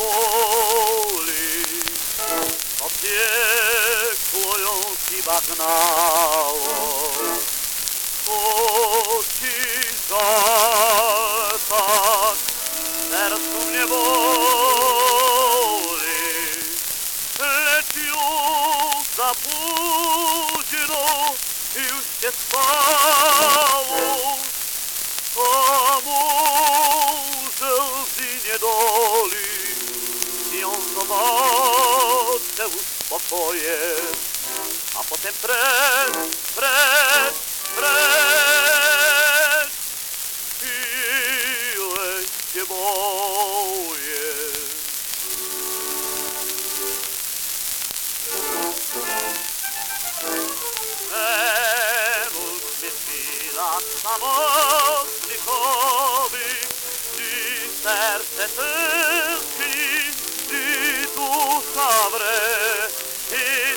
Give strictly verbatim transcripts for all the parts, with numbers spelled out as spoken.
boli, to piekło ją chyba gnało. Oci żal tak sercu mnie boli, lecz już za późno już się stało. Może łzy niedoli i ją zobaczę uspokoję, a potem precz, precz, precz, ile się boję. Emul mnie chwila samotny chodzi, i serce tęskni, i dusza wre, i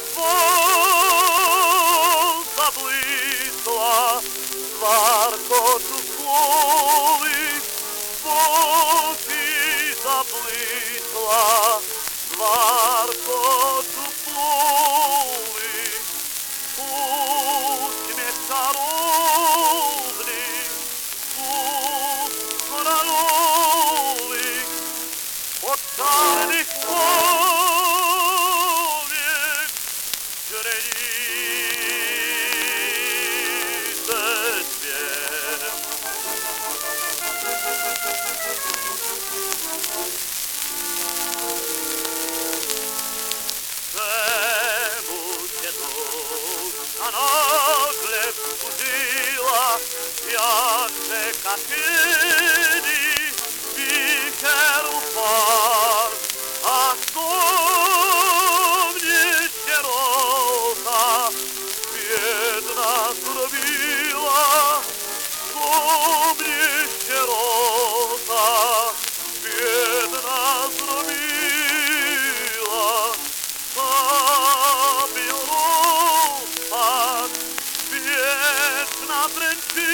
dzwon zabłysła, warkoczu słowik, dzwonki zabłysła, warkoczu słowik. Uśmiech czarowny, uskoralowy, od czarnych powiek źrenice dwie. Czemu się dusza nagle wzburzyła, jak rzeka czyni wicheru fal, a do mnie sierota biedna zrobiła, do mnie sierota biedna zrobiła. Wieczna dręczy